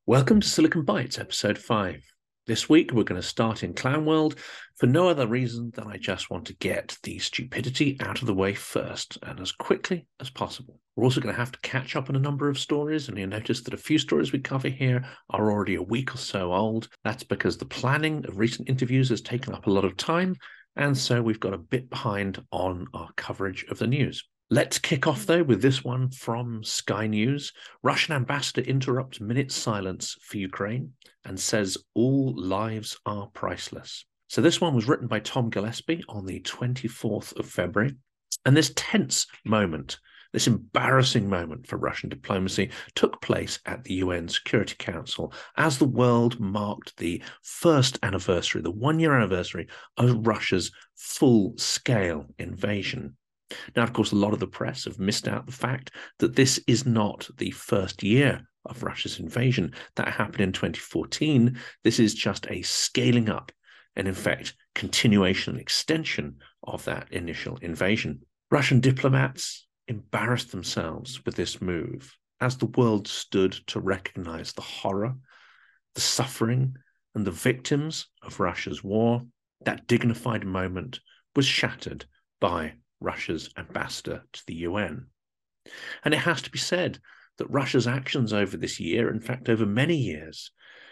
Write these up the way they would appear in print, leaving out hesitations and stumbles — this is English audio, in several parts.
Welcome to Silicon Bytes, episode 5. This week we're going to start in Clown World for no other reason than I just want to get the stupidity out of the way first and as quickly as possible. We're also going to have to catch up on a number of stories, and you'll notice that a few stories we cover here are already a week or so old. That's because the planning of recent interviews has taken up a lot of time, and so we've got a bit behind on our coverage of the news. Let's kick off, though, with this one from Sky News. Russian ambassador interrupts minute's silence for Ukraine and says all lives are priceless. So this one was written by Tom Gillespie on the 24th of February. And this tense moment, this embarrassing moment for Russian diplomacy, took place at the UN Security Council as the world marked the first anniversary, the one-year anniversary of Russia's full-scale invasion. Now, of course, a lot of the press have missed out the fact that this is not the first year of Russia's invasion. That happened in 2014. This is just a scaling up and, in fact, continuation and extension of that initial invasion. Russian diplomats embarrassed themselves with this move as the world stood to recognize the horror, the suffering, and the victims of Russia's war. That dignified moment was shattered by Russia's ambassador to the UN. And it has to be said that Russia's actions over this year, in fact, over many years,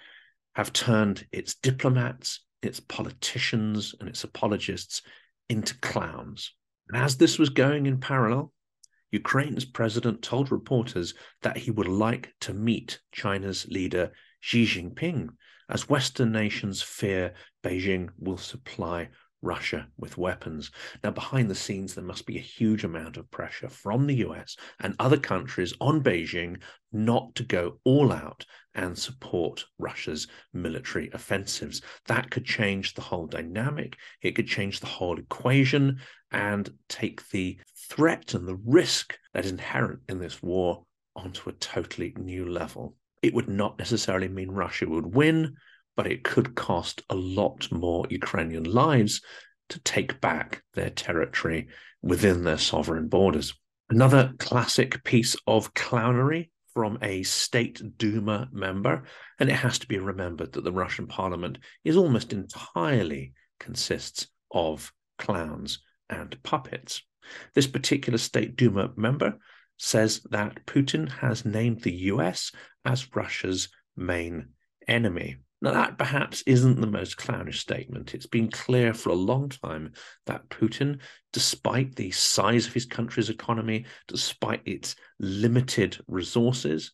have turned its diplomats, its politicians, and its apologists into clowns. And as this was going in parallel, Ukraine's president told reporters that he would like to meet China's leader Xi Jinping, as Western nations fear Beijing will supply Russia with weapons. Now, behind the scenes, there must be a huge amount of pressure from the US and other countries on Beijing not to go all out and support Russia's military offensives. That could change the whole dynamic. It could change the whole equation and take the threat and the risk that is inherent in this war onto a totally new level. It would not necessarily mean Russia would win, but it could cost a lot more Ukrainian lives to take back their territory within their sovereign borders. Another classic piece of clownery from a State Duma member, and it has to be remembered that the Russian parliament is almost entirely consists of clowns and puppets. This particular State Duma member says that Putin has named the US as Russia's main enemy. Now, that perhaps isn't the most clownish statement. It's been clear for a long time that Putin, despite the size of his country's economy, despite its limited resources,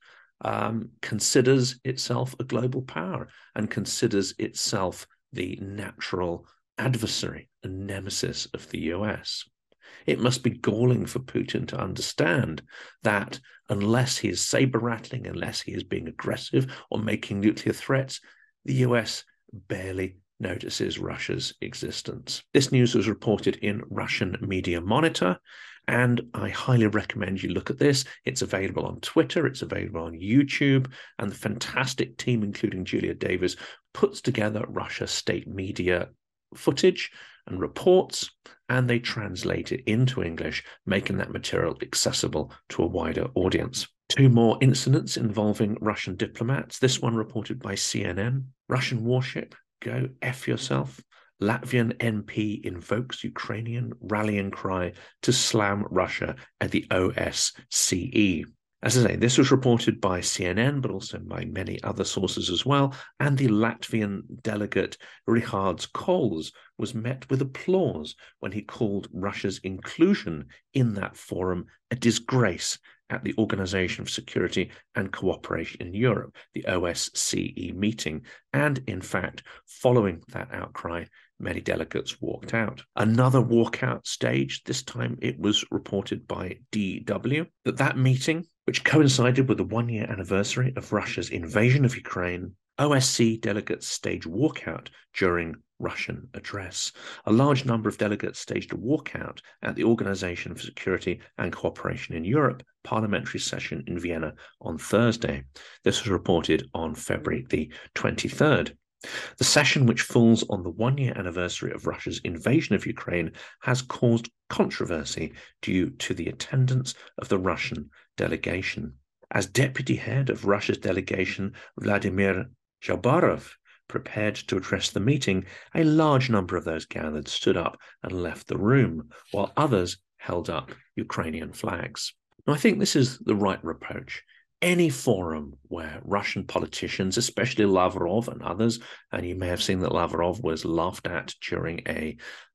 considers itself a global power and considers itself the natural adversary and nemesis of the US. It must be galling for Putin to understand that unless he is saber-rattling, unless he is being aggressive or making nuclear threats, the US barely notices Russia's existence. This news was reported in Russian Media Monitor, and I highly recommend you look at this. It's available on Twitter, it's available on YouTube, and the fantastic team, including Julia Davis, puts together Russia state media footage and reports, and they translate it into English, making that material accessible to a wider audience. Two more incidents involving Russian diplomats. This one reported by CNN. Russian warship, go F yourself. Latvian MP invokes Ukrainian rallying cry to slam Russia at the OSCE. As I say, this was reported by CNN, but also by many other sources as well. And the Latvian delegate, Rihards Kols, was met with applause when he called Russia's inclusion in that forum a disgrace at the Organization for Security and Cooperation in Europe, the OSCE meeting. And in fact, following that outcry, many delegates walked out. Another walkout staged. This time it was reported by DW that meeting, which coincided with the one-year anniversary of Russia's invasion of Ukraine, OSCE delegates staged walkout during Russian address. A large number of delegates staged a walkout at the Organization for Security and Cooperation in Europe parliamentary session in Vienna on Thursday. This was reported on February the 23rd. The session, which falls on the one-year anniversary of Russia's invasion of Ukraine, has caused controversy due to the attendance of the Russian delegation. As deputy head of Russia's delegation, Vladimir Zhabarov prepared to address the meeting, a large number of those gathered stood up and left the room, while others held up Ukrainian flags. Now, I think this is the right approach. Any forum where Russian politicians, especially Lavrov and others, and you may have seen that Lavrov was laughed at during a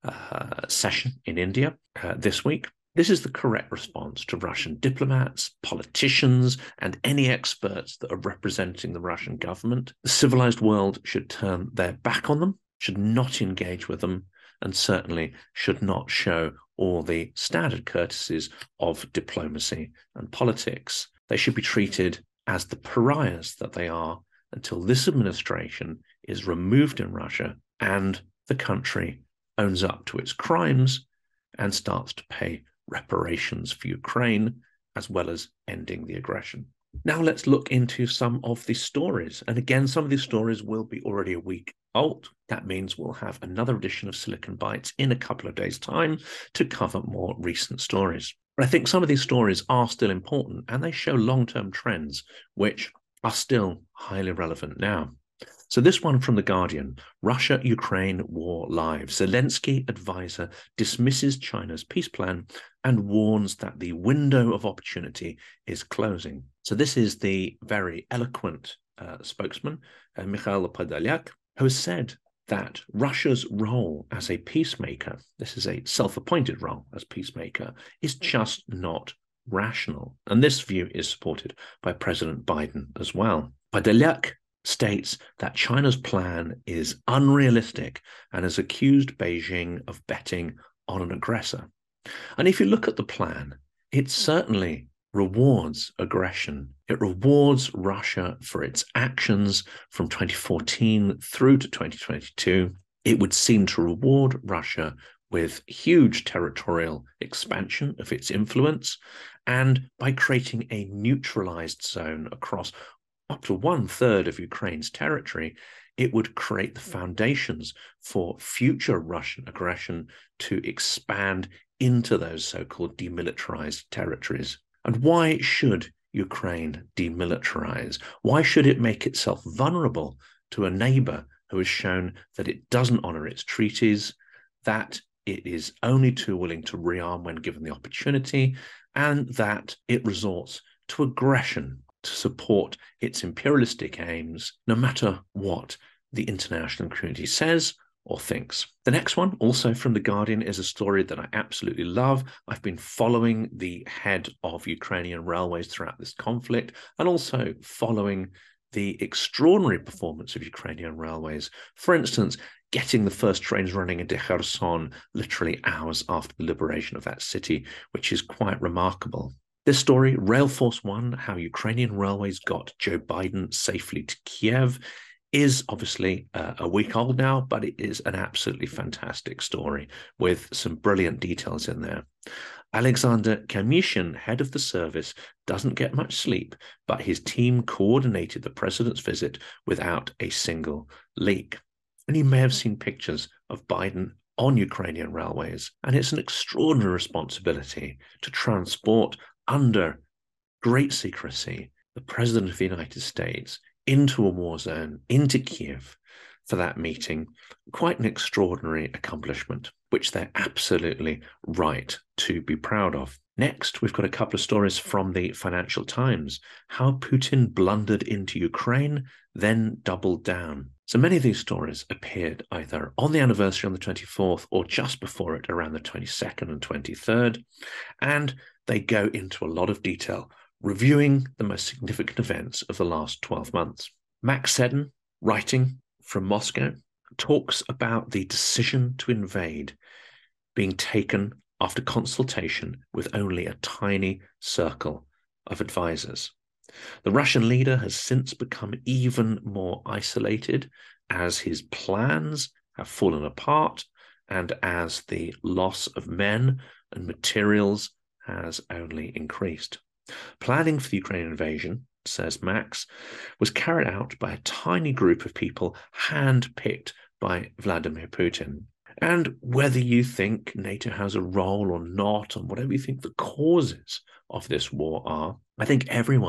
session in India this week, this is the correct response to Russian diplomats, politicians, and any experts that are representing the Russian government. The civilized world should turn their back on them, should not engage with them, and certainly should not show all the standard courtesies of diplomacy and politics. They should be treated as the pariahs that they are until this administration is removed in Russia and the country owns up to its crimes and starts to pay reparations for Ukraine, as well as ending the aggression. Now let's look into some of the stories. And again, some of these stories will be already a week old. That means we'll have another edition of Silicon Bytes in a couple of days' time to cover more recent stories. But I think some of these stories are still important and they show long-term trends, which are still highly relevant now. So this one from The Guardian, Russia-Ukraine war live. Zelensky advisor dismisses China's peace plan and warns that the window of opportunity is closing. So this is the very eloquent spokesman, Mikhail Podolyak, who has said that Russia's role as a peacemaker, this is a self-appointed role as peacemaker, is just not rational. And this view is supported by President Biden as well. Podolyak states that China's plan is unrealistic and has accused Beijing of betting on an aggressor. And if you look at the plan, it certainly rewards aggression. It rewards Russia for its actions from 2014 through to 2022. It would seem to reward Russia with huge territorial expansion of its influence, and by creating a neutralized zone across up to 1/3 of Ukraine's territory, it would create the foundations for future Russian aggression to expand into those so-called demilitarized territories. And why should Ukraine demilitarize? Why should it make itself vulnerable to a neighbor who has shown that it doesn't honor its treaties, that it is only too willing to rearm when given the opportunity, and that it resorts to aggression to support its imperialistic aims, no matter what the international community says or thinks? The next one, also from The Guardian, is a story that I absolutely love. I've been following the head of Ukrainian railways throughout this conflict, and also following the extraordinary performance of Ukrainian railways. For instance, getting the first trains running into Kherson literally hours after the liberation of that city, which is quite remarkable. This story, Rail Force One, how Ukrainian railways got Joe Biden safely to Kiev, is obviously a week old now, but it is an absolutely fantastic story with some brilliant details in there. Alexander Kamyshin, head of the service, doesn't get much sleep, but his team coordinated the president's visit without a single leak. And you may have seen pictures of Biden on Ukrainian railways, and it's an extraordinary responsibility to transport under great secrecy the President of the United States into a war zone, into Kiev for that meeting. Quite an extraordinary accomplishment, which they're absolutely right to be proud of. Next, we've got a couple of stories from the Financial Times. How Putin blundered into Ukraine, then doubled down. So many of these stories appeared either on the anniversary on the 24th or just before it around the 22nd and 23rd. And they go into a lot of detail, reviewing the most significant events of the last 12 months. Max Seddon, writing from Moscow, talks about the decision to invade being taken after consultation with only a tiny circle of advisors. The Russian leader has since become even more isolated as his plans have fallen apart and as the loss of men and materials has only increased. Planning for the Ukrainian invasion, says Max, was carried out by a tiny group of people hand-picked by Vladimir Putin. And whether you think NATO has a role or not, and whatever you think the causes of this war are, I think everyone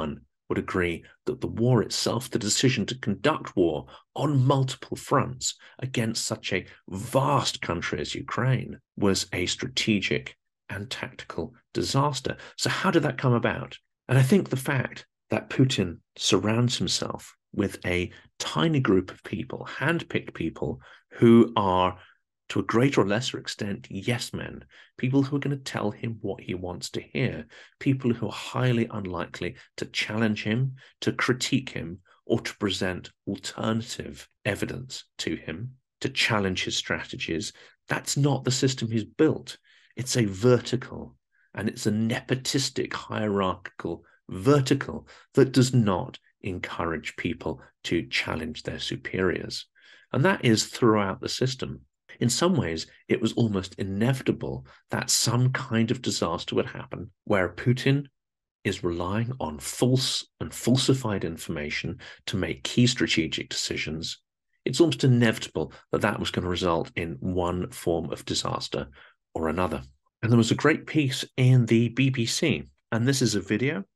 would agree that the war itself, the decision to conduct war on multiple fronts against such a vast country as Ukraine, was a strategic and tactical disaster. So how did that come about? And I think the fact that Putin surrounds himself with a tiny group of people, hand-picked people, who are, to a greater or lesser extent, yes men, people who are going to tell him what he wants to hear, people who are highly unlikely to challenge him, to critique him, or to present alternative evidence to him, to challenge his strategies. That's not the system he's built. It's a vertical, and it's a nepotistic, hierarchical vertical that does not encourage people to challenge their superiors. And that is throughout the system. In some ways, it was almost inevitable that some kind of disaster would happen where Putin is relying on false and falsified information to make key strategic decisions. It's almost inevitable that that was going to result in one form of disaster or another. And there was a great piece in the BBC, and this is a video,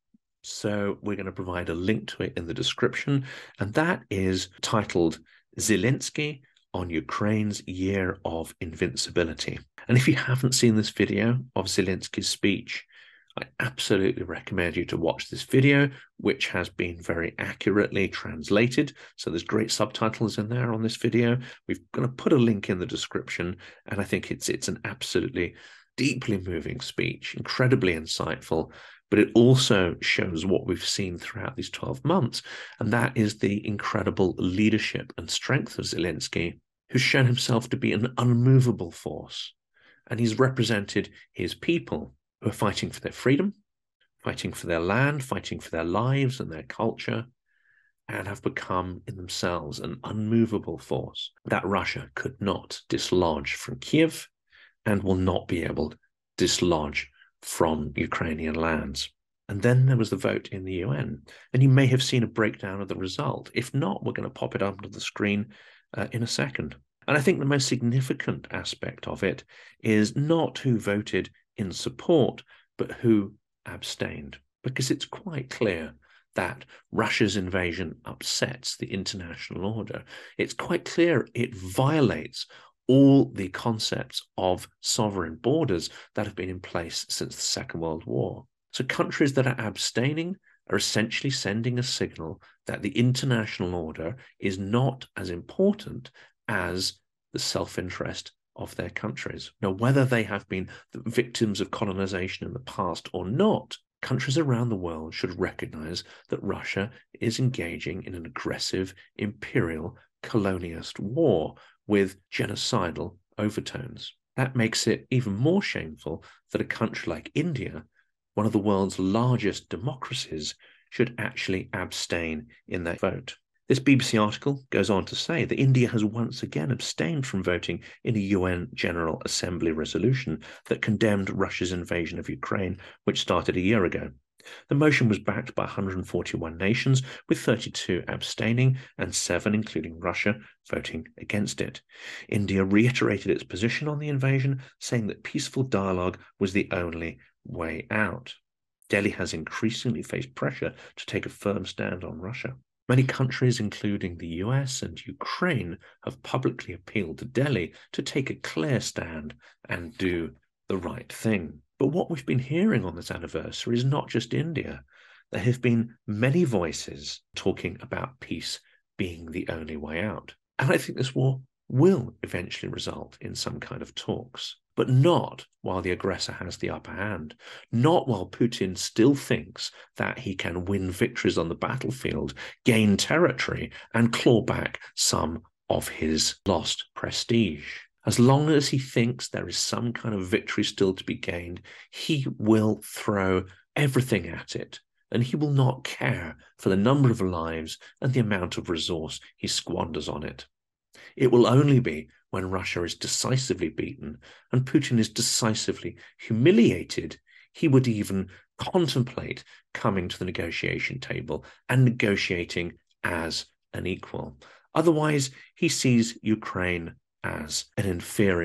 so we're going to provide a link to it in the description, and that is titled Zelensky on Ukraine's Year of Invincibility. And if you haven't seen this video of Zelensky's speech, I absolutely recommend you to watch this video, which has been very accurately translated. So there's great subtitles in there on this video. We're going to put a link in the description, and I think it's an absolutely deeply moving speech, incredibly insightful, but it also shows what we've seen throughout these 12 months, and that is the incredible leadership and strength of Zelensky, who's shown himself to be an unmovable force. And he's represented his people who are fighting for their freedom, fighting for their land, fighting for their lives and their culture, and have become in themselves an unmovable force that Russia could not dislodge from Kiev and will not be able to dislodge from Ukrainian lands. And then there was the vote in the UN, and you may have seen a breakdown of the result. If not, we're going to pop it up onto the screen in a second. And I think the most significant aspect of it is not who voted in support, but who abstained, because it's quite clear that Russia's invasion upsets the international order. It's quite clear it violates all the concepts of sovereign borders that have been in place since the Second World War. So countries that are abstaining are essentially sending a signal that the international order is not as important as the self-interest of their countries. Now, whether they have been victims of colonization in the past or not, countries around the world should recognize that Russia is engaging in an aggressive imperial colonialist war with genocidal overtones. That makes it even more shameful that a country like India, one of the world's largest democracies, should actually abstain in that vote. This BBC article goes on to say that India has once again abstained from voting in a UN General Assembly resolution that condemned Russia's invasion of Ukraine, which started a year ago. The motion was backed by 141 nations, with 32 abstaining and 7, including Russia, voting against it. India reiterated its position on the invasion, saying that peaceful dialogue was the only way out. Delhi has increasingly faced pressure to take a firm stand on Russia. Many countries, including the US and Ukraine, have publicly appealed to Delhi to take a clear stand and do the right thing. But what we've been hearing on this anniversary is not just India. There have been many voices talking about peace being the only way out. And I think this war will eventually result in some kind of talks, but not while the aggressor has the upper hand, not while Putin still thinks that he can win victories on the battlefield, gain territory, and claw back some of his lost prestige. As long as he thinks there is some kind of victory still to be gained, he will throw everything at it, and he will not care for the number of lives and the amount of resource he squanders on it. It will only be when Russia is decisively beaten and Putin is decisively humiliated, he would even contemplate coming to the negotiation table and negotiating as an equal. Otherwise, he sees Ukraine as an inferior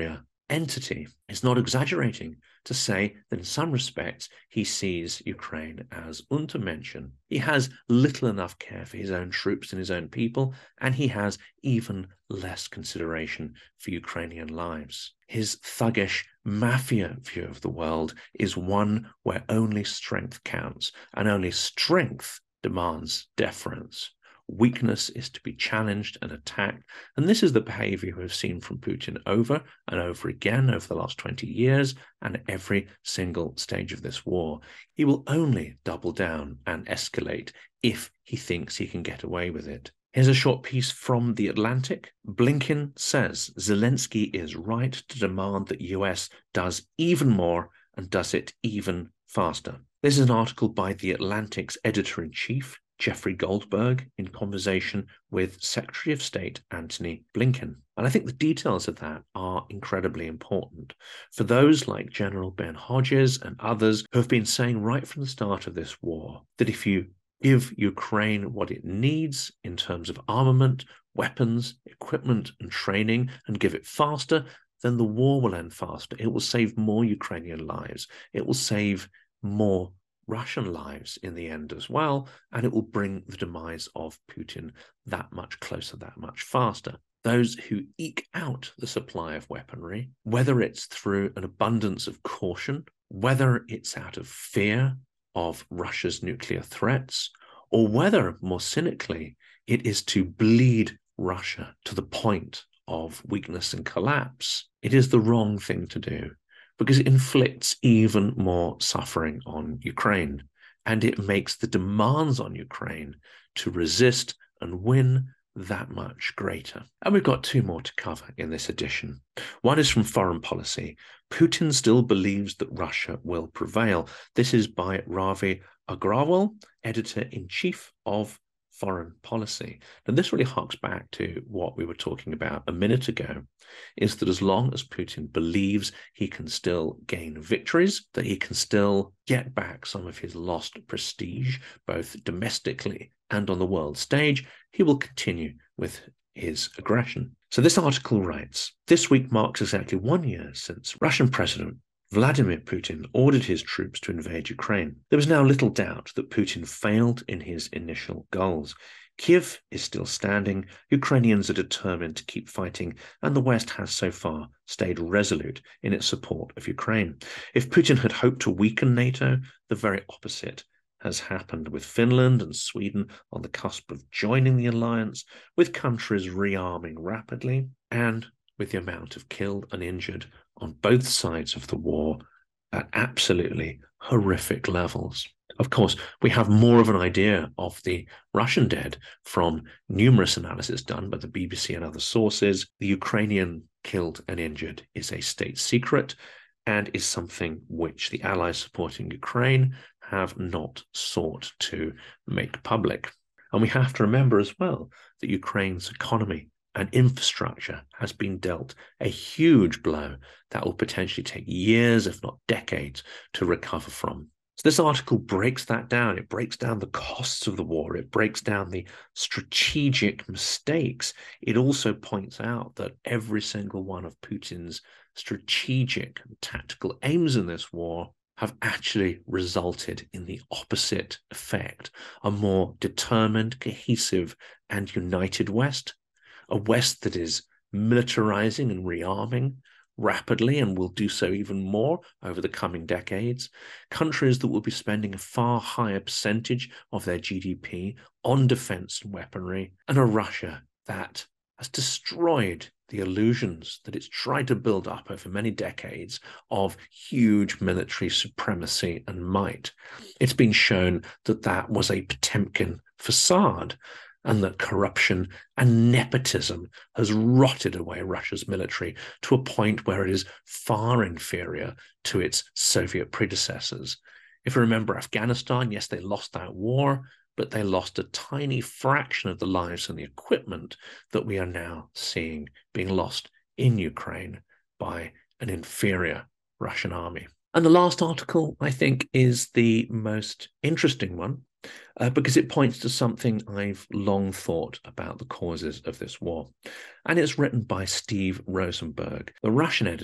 entity is not exaggerating to say that in some respects he sees Ukraine as Untermenschen. He has little enough care for his own troops and his own people, and he has even less consideration for Ukrainian lives. His thuggish mafia view of the world is one where only strength counts, and only strength demands deference. Weakness is to be challenged and attacked. And this is the behavior we've seen from Putin over and over again over the last 20 years and every single stage of this war. He will only double down and escalate if he thinks he can get away with it. Here's a short piece from The Atlantic. Blinken says Zelensky is right to demand that US does even more and does it even faster. This is an article by The Atlantic's editor-in-chief, Jeffrey Goldberg, in conversation with Secretary of State Antony Blinken. And I think the details of that are incredibly important for those like General Ben Hodges and others who have been saying right from the start of this war that if you give Ukraine what it needs in terms of armament, weapons, equipment, and training, and give it faster, then the war will end faster. It will save more Ukrainian lives. It will save more Russian lives in the end as well, and it will bring the demise of Putin that much closer, that much faster. Those who eke out the supply of weaponry, whether it's through an abundance of caution, whether it's out of fear of Russia's nuclear threats, or whether, more cynically, it is to bleed Russia to the point of weakness and collapse, it is the wrong thing to do, because it inflicts even more suffering on Ukraine, and it makes the demands on Ukraine to resist and win that much greater. And we've got two more to cover in this edition. One is from Foreign Policy. Putin still believes that Russia will prevail. This is by Ravi Agrawal, editor-in-chief of Foreign Policy. Now, this really harks back to what we were talking about a minute ago, is that as long as Putin believes he can still gain victories, that he can still get back some of his lost prestige, both domestically and on the world stage, he will continue with his aggression. So this article writes, this week marks exactly 1 year since Russian President Vladimir Putin ordered his troops to invade Ukraine. There was now little doubt that Putin failed in his initial goals. Kiev is still standing, Ukrainians are determined to keep fighting, and the West has so far stayed resolute in its support of Ukraine. If Putin had hoped to weaken NATO, the very opposite has happened, with Finland and Sweden on the cusp of joining the alliance, with countries rearming rapidly, and with the amount of killed and injured on both sides of the war at absolutely horrific levels. Of course, we have more of an idea of the Russian dead from numerous analysis done by the BBC and other sources. The Ukrainian killed and injured is a state secret and is something which the allies supporting Ukraine have not sought to make public. And we have to remember as well that Ukraine's economy and infrastructure has been dealt a huge blow that will potentially take years, if not decades, to recover from. So this article breaks that down. It breaks down the costs of the war. It breaks down the strategic mistakes. It also points out that every single one of Putin's strategic and tactical aims in this war have actually resulted in the opposite effect: a more determined, cohesive, and united West, a West that is militarizing and rearming rapidly and will do so even more over the coming decades, countries that will be spending a far higher percentage of their GDP on defense and weaponry, and a Russia that has destroyed the illusions that it's tried to build up over many decades of huge military supremacy and might. It's been shown that that was a Potemkin facade, and that corruption and nepotism has rotted away Russia's military to a point where it is far inferior to its Soviet predecessors. If you remember Afghanistan, yes, they lost that war, but they lost a tiny fraction of the lives and the equipment that we are now seeing being lost in Ukraine by an inferior Russian army. And the last article, I think, is the most interesting one, because it points to something I've long thought about the causes of this war. And it's written by Steve Rosenberg, the Russian editor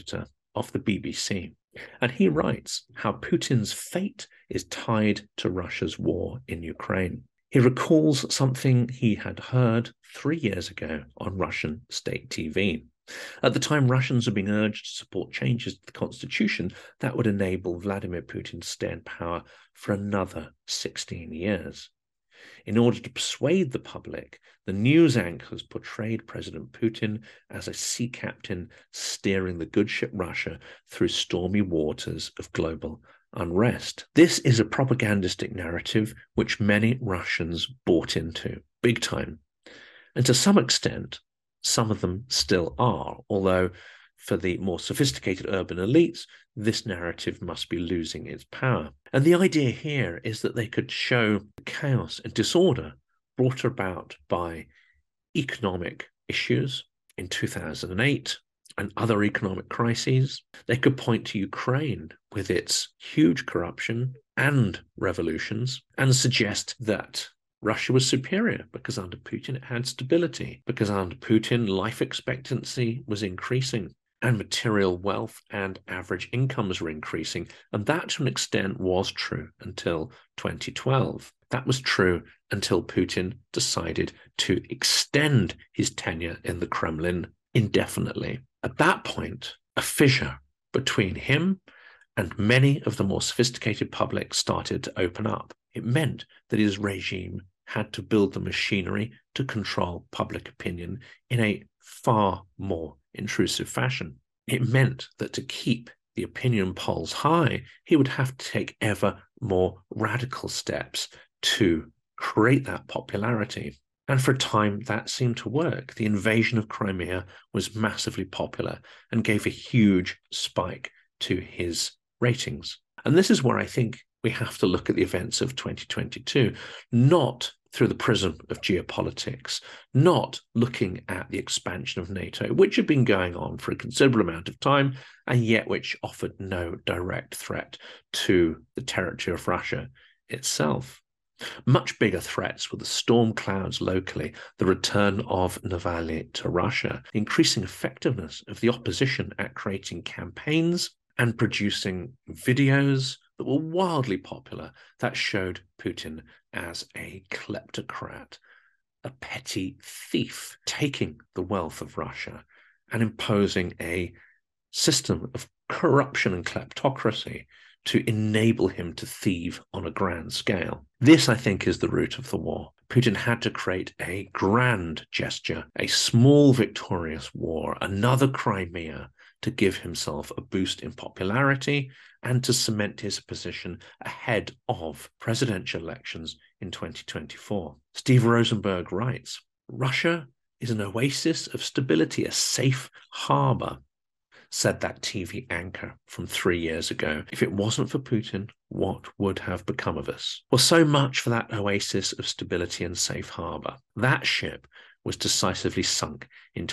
of the BBC. And he writes how Putin's fate is tied to Russia's war in Ukraine. He recalls something he had heard 3 years ago on Russian state TV. At the time, Russians were being urged to support changes to the constitution that would enable Vladimir Putin to stay in power for another 16 years. In order to persuade the public, the news anchors portrayed President Putin as a sea captain steering the good ship Russia through stormy waters of global unrest. This is a propagandistic narrative which many Russians bought into, big time. And to some extent, some of them still are, although for the more sophisticated urban elites, this narrative must be losing its power. And the idea here is that they could show the chaos and disorder brought about by economic issues in 2008 and other economic crises. They could point to Ukraine with its huge corruption and revolutions and suggest that Russia was superior because under Putin it had stability, because under Putin life expectancy was increasing and material wealth and average incomes were increasing. And that, to an extent, was true until 2012. That was true until Putin decided to extend his tenure in the Kremlin indefinitely. At that point, a fissure between him and many of the more sophisticated public started to open up. It meant that his regime had to build the machinery to control public opinion in a far more intrusive fashion. It meant that to keep the opinion polls high, he would have to take ever more radical steps to create that popularity. And for a time, that seemed to work. The invasion of Crimea was massively popular and gave a huge spike to his ratings. And this is where I think we have to look at the events of 2022, not through the prism of geopolitics, not looking at the expansion of NATO, which had been going on for a considerable amount of time, and yet which offered no direct threat to the territory of Russia itself. Much bigger threats were the storm clouds locally, the return of Navalny to Russia, the increasing effectiveness of the opposition at creating campaigns and producing videos that were wildly popular that showed Putin as a kleptocrat, a petty thief, taking the wealth of Russia and imposing a system of corruption and kleptocracy to enable him to thieve on a grand scale. This, I think, is the root of the war. Putin had to create a grand gesture, a small victorious war, another Crimea, to give himself a boost in popularity and to cement his position ahead of presidential elections in 2024. Steve Rosenberg writes, Russia is an oasis of stability, a safe harbor, said that TV anchor from 3 years ago. If it wasn't for Putin, what would have become of us? Well, so much for that oasis of stability and safe harbor. That ship was decisively sunk in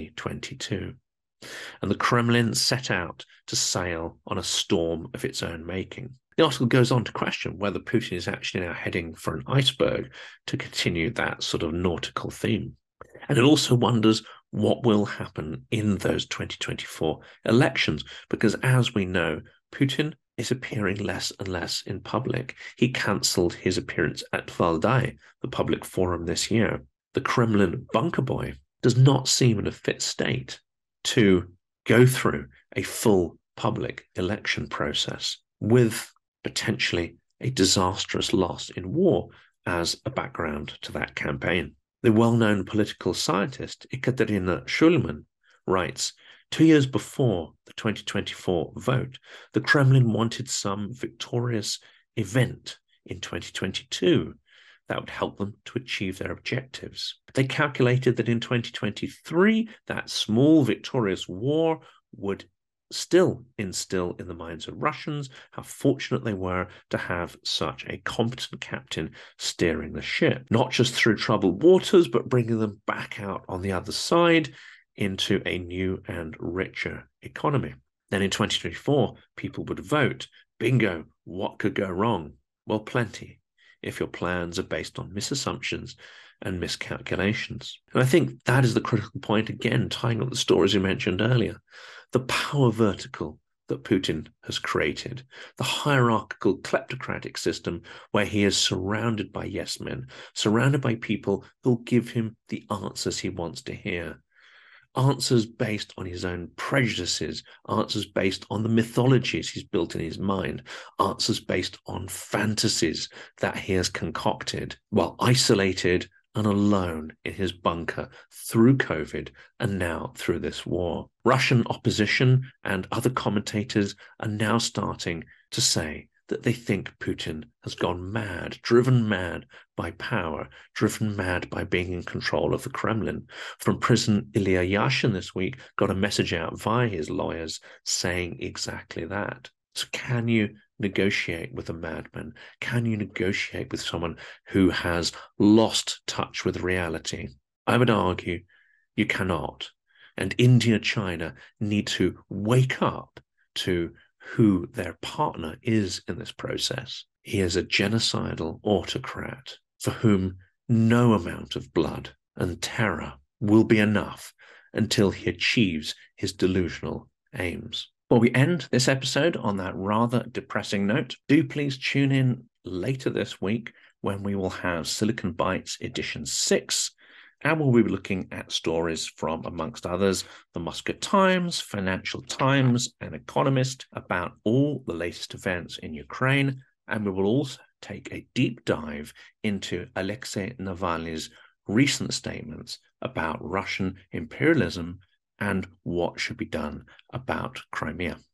2022. And the Kremlin set out to sail on a storm of its own making. The article goes on to question whether Putin is actually now heading for an iceberg, to continue that sort of nautical theme. And it also wonders what will happen in those 2024 elections, because as we know, Putin is appearing less and less in public. He cancelled his appearance at Valdai, the public forum this year. The Kremlin bunker boy does not seem in a fit state to go through a full public election process with potentially a disastrous loss in war as a background to that campaign. The well-known political scientist Ekaterina Shulman writes, 2 years before the 2024 vote, the Kremlin wanted some victorious event in 2022 that would help them to achieve their objectives. They calculated that in 2023, that small victorious war would still instill in the minds of Russians how fortunate they were to have such a competent captain steering the ship, not just through troubled waters, but bringing them back out on the other side into a new and richer economy. Then in 2024, people would vote. Bingo, what could go wrong? Well, plenty, if your plans are based on misassumptions and miscalculations. And I think that is the critical point, again, tying up the stories you mentioned earlier. the power vertical that Putin has created, the hierarchical kleptocratic system where he is surrounded by yes men, surrounded by people who'll give him the answers he wants to hear. Answers based on his own prejudices, answers based on the mythologies he's built in his mind, answers based on fantasies that he has concocted while isolated and alone in his bunker through COVID and now through this war. Russian opposition and other commentators are now starting to say that they think Putin has gone mad, driven mad by power, driven mad by being in control of the Kremlin. From prison, Ilya Yashin this week got a message out via his lawyers saying exactly that. So can you negotiate with a madman? Can you negotiate with someone who has lost touch with reality? I would argue you cannot. And India, China need to wake up to who their partner is in this process. He is a genocidal autocrat for whom no amount of blood and terror will be enough until he achieves his delusional aims. Well, we end this episode on that rather depressing note. Do please tune in later this week when we will have Silicon Bytes Edition 6, and we'll be looking at stories from, amongst others, the Muscat Times, Financial Times, and Economist about all the latest events in Ukraine. And we will also take a deep dive into Alexei Navalny's recent statements about Russian imperialism and what should be done about Crimea.